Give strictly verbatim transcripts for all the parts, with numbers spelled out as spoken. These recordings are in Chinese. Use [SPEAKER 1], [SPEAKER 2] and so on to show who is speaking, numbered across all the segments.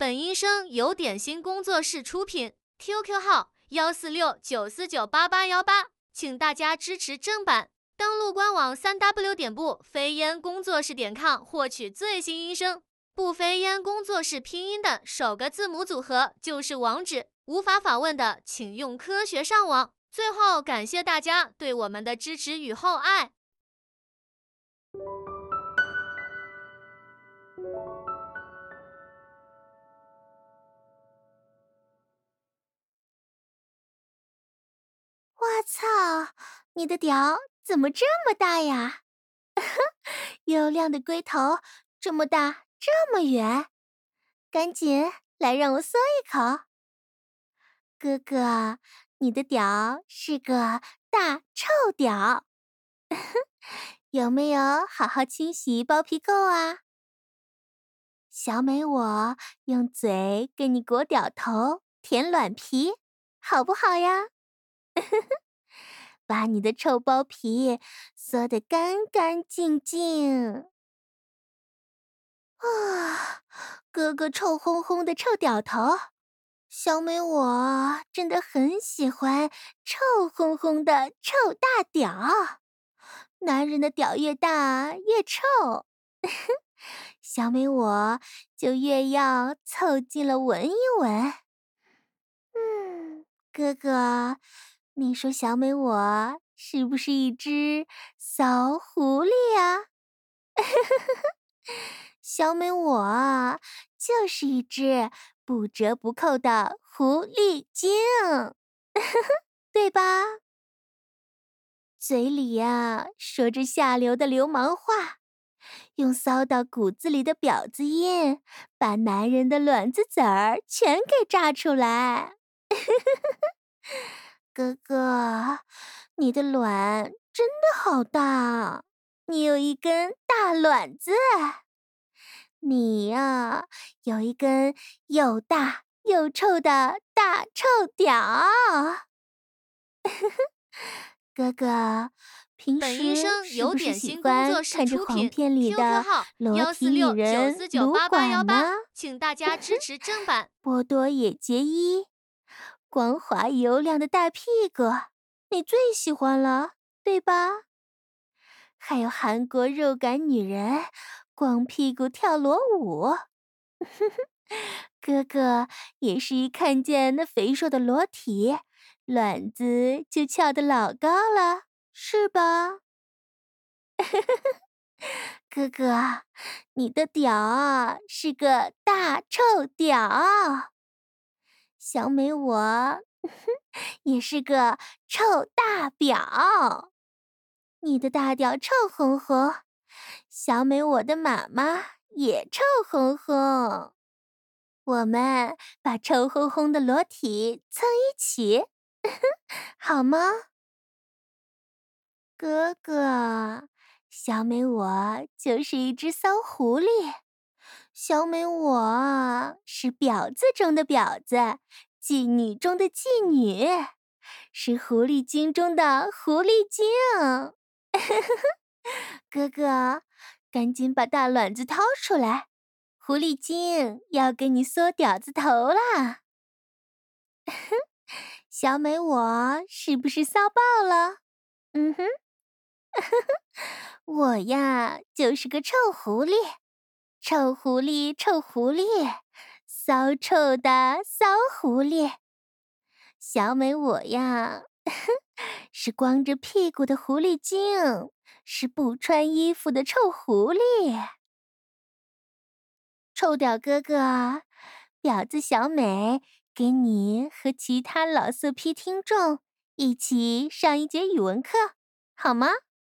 [SPEAKER 1] 本音声由点心工作室出品 ，Q Q 号幺四六九四九八八幺八，请大家支持正版。登录官网三 w 点不飞烟工作室点 com 获取最新音声。不飞烟工作室拼音的首个字母组合就是网址，无法访问的请用科学上网。最后，感谢大家对我们的支持与厚爱。
[SPEAKER 2] 哇操，你的屌怎么这么大呀？油亮的龟头，这么大，这么圆，赶紧来让我嗦一口。哥哥，你的屌是个大臭屌，有没有好好清洗包皮垢啊？小美我用嘴给你裹屌头，舔卵皮，好不好呀？把你的臭包皮嗦得干干净净。啊，哥哥臭烘烘的臭屌头，小美我真的很喜欢臭烘烘的臭大屌。男人的屌越大越臭，小美我就越要凑近了闻一闻。嗯，哥哥，你说小美我是不是一只骚狐狸呀？小美我就是一只不折不扣的狐狸精，对吧？嘴里呀说着下流的流氓话，用骚到骨子里的婊子音，把男人的卵子籽儿全给炸出来。哥哥，你的卵真的好大，你有一根大卵子。你呀，有一根又大又臭的大臭屌。哥哥，平时是不是喜欢看着黄片里的裸体女人撸管呢？
[SPEAKER 1] 请大家支持正版。
[SPEAKER 2] 波多野结衣，光滑油亮的大屁股，你最喜欢了，对吧？还有韩国肉感女人，光屁股跳裸舞。哥哥也是一看见那肥硕的裸体，卵子就翘得老高了，是吧？哥哥，你的屌是个大臭屌。小美我也是个臭大婊。你的大屌臭烘烘，小美我的妈妈也臭烘烘。我们把臭烘烘的裸体蹭一起，好吗？哥哥，小美我就是一只骚狐狸，小美我是婊子中的婊子，妓女中的妓女，是狐狸精中的狐狸精。哥哥，赶紧把大卵子掏出来，狐狸精要给你缩屌子头啦！小美我是不是骚爆了？嗯哼，我呀就是个臭狐狸，臭狐狸，臭狐狸，骚臭的骚狐狸。小美我呀是光着屁股的狐狸精，是不穿衣服的臭狐狸。臭屌哥哥，婊子小美给你和其他老色批听众一起上一节语文课，好吗？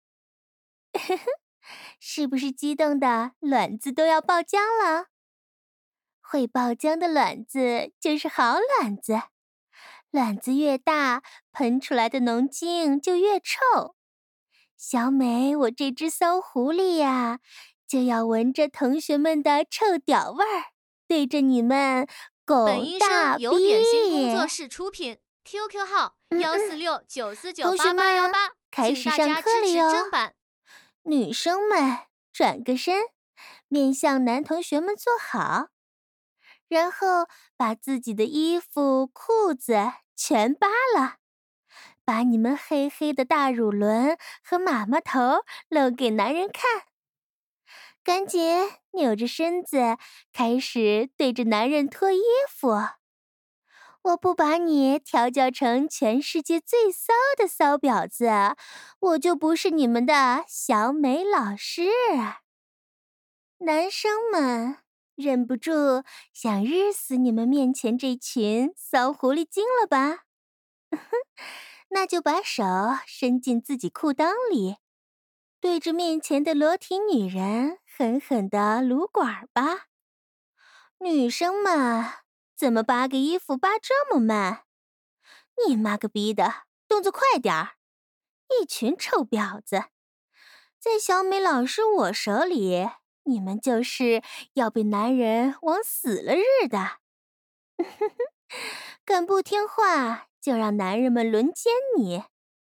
[SPEAKER 2] 是不是激动的卵子都要爆浆了？会爆浆的卵子就是好卵子，卵子越大，喷出来的脓精就越臭。小美，我这只骚狐狸呀，就要闻着同学们的臭屌味儿，对着你们拱大逼。
[SPEAKER 1] 本音声由点心工作室出品 ，Q Q 号幺四六九四九八八幺八，
[SPEAKER 2] 开始上课了哟。女生们转个身，面向男同学们坐好。 然后把自己的衣服、裤子全扒了，把你们黑黑的大乳轮和妈妈头露给男人看。赶紧扭着身子，开始对着男人脱衣服。我不把你调教成全世界最骚的骚婊子，我就不是你们的小美老师。男生们忍不住想日死你们面前这群骚狐狸精了吧？那就把手伸进自己裤裆里，对着面前的裸体女人狠狠地撸管吧。女生们，怎么扒个衣服扒这么慢？你妈个逼的，动作快点儿！一群臭婊子，在小美老师我手里，你们就是要被男人往死了日的。敢不听话，就让男人们轮奸你。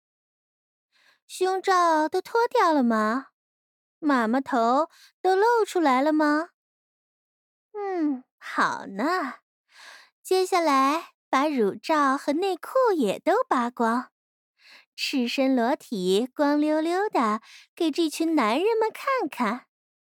[SPEAKER 2] 胸罩都脱掉了吗？妈妈头都露出来了吗？嗯，好呢。接下来把乳罩和内裤也都扒光，赤身裸体，光溜溜的，给这群男人们看看。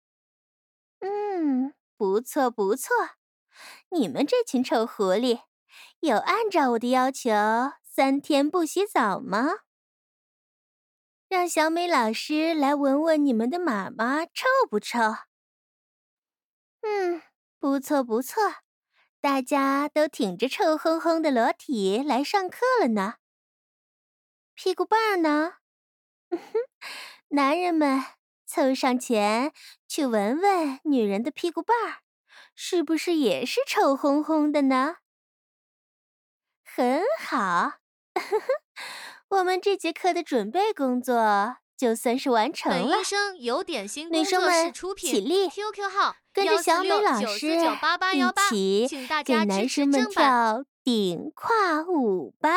[SPEAKER 2] 嗯，不错不错，你们这群臭狐狸，有按照我的要求三天不洗澡吗？让小美老师来闻闻你们的妈妈臭不臭？嗯，不错不错，大家都挺着臭烘烘的裸体来上课了呢。屁股棒呢？男人们凑上前去闻闻女人的屁股棒，是不是也是臭烘烘的呢？很好，我们这节课的准备工作就算是完成了。
[SPEAKER 1] 本医生有点心工作室出品，
[SPEAKER 2] 起立
[SPEAKER 1] Q Q 号
[SPEAKER 2] 跟着小美老师一起给男生们跳顶胯舞吧。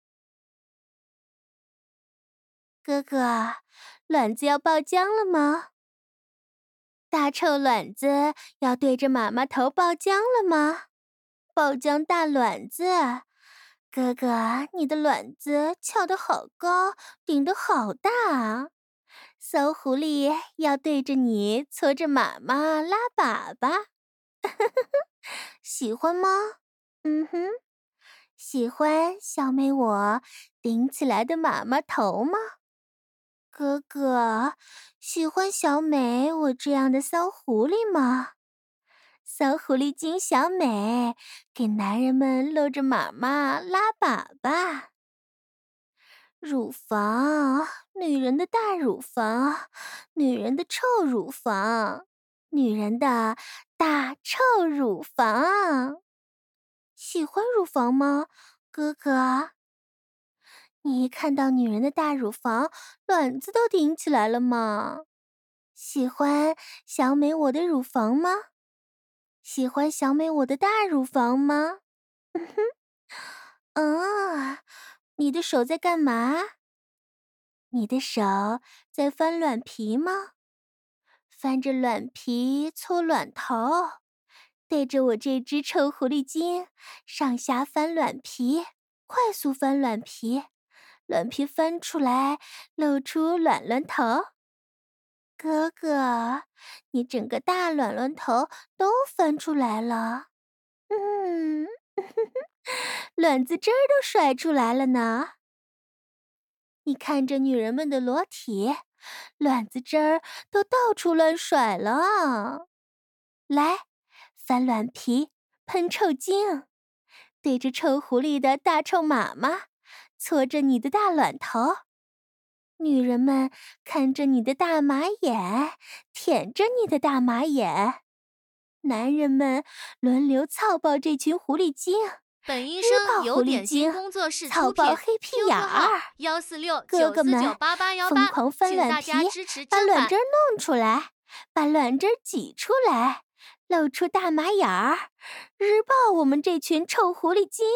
[SPEAKER 2] 哥哥，卵子要爆浆了吗？大臭卵子要对着妈妈头爆浆了吗？爆浆大卵子，哥哥，你的卵子翘得好高，顶得好大啊！骚狐狸要对着你搓着妈妈拉粑粑，喜欢吗？嗯哼，喜欢小美我顶起来的妈妈头吗？哥哥，喜欢小美我这样的骚狐狸吗？骚狐狸精小美给男人们露着妈妈拉粑粑。乳房，女人的大乳房，女人的臭乳房，女人的大臭乳房。喜欢乳房吗，哥哥？你一看到女人的大乳房，卵子都顶起来了吗？喜欢小美我的乳房吗？喜欢小美我的大乳房吗？嗯哼，啊，你的手在干嘛？你的手在翻卵皮吗？翻着卵皮搓卵头，对着我这只臭狐狸精上下翻卵皮，快速翻卵皮，卵皮翻出来露出卵卵头。哥哥，你整个大卵卵头都翻出来了，嗯，卵子汁儿都甩出来了呢。你看着女人们的裸体，卵子汁儿都到处乱甩了。来，翻卵皮，喷臭精，对着臭狐狸的大臭妈妈，搓着你的大卵头。女人们看着你的大马眼，舔着你的大马眼。男人们轮流操爆这群狐狸精。
[SPEAKER 1] 本医生有点心工作室出品，
[SPEAKER 2] Q Q 号
[SPEAKER 1] 幺四六九四九八八幺八，
[SPEAKER 2] 疯狂翻卵皮，把卵汁弄出来，把卵汁挤出来，露出大马眼儿，日爆我们这群臭狐狸精！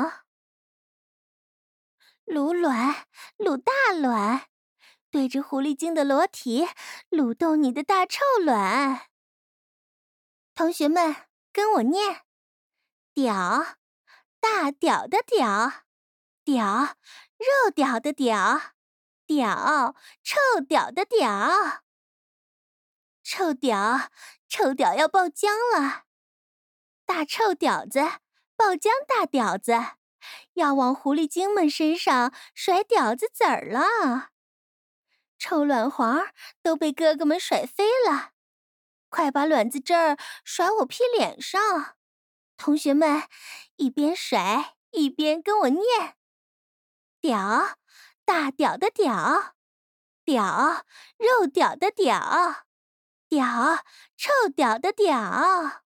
[SPEAKER 2] 撸卵，撸大卵，对着狐狸精的裸体，撸动你的大臭卵。同学们，跟我念。 屌，大屌的屌，屌，肉屌的屌，屌，臭屌的屌，臭屌，臭屌要爆浆了！大臭屌子，爆浆大屌子，要往狐狸精们身上甩屌子籽儿了！臭卵黄都被哥哥们甩飞了，快把卵子汁儿甩我屁脸上！同学们一边甩一边跟我念：屌，大屌的屌，屌，肉屌的屌，屌，臭屌的屌，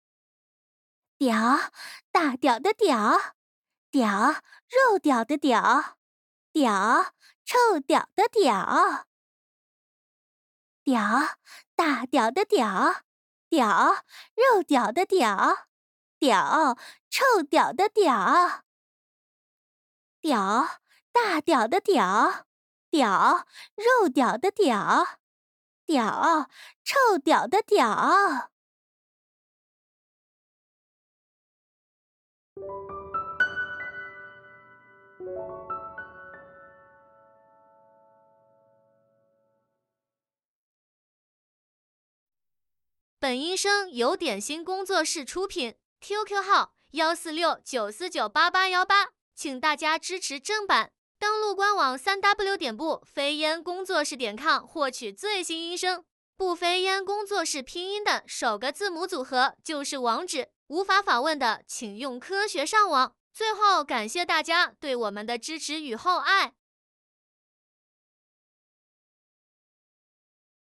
[SPEAKER 2] 屌，大屌的屌，屌，肉屌的屌，屌，臭屌的屌，屌，大屌的屌，屌，肉屌的屌，屌，臭屌的屌，屌，大屌的屌，屌，肉屌的屌，屌，臭屌的屌。
[SPEAKER 1] 本音声由点心工作室出品 ，Q Q 号幺四六九四九八八幺八，请大家支持正版。登录官网三 w 点不飞烟工作室点 com 获取最新音声。不飞烟工作室拼音的首个字母组合就是网址，无法访问的请用科学上网。最后，感谢大家对我们的支持与厚爱。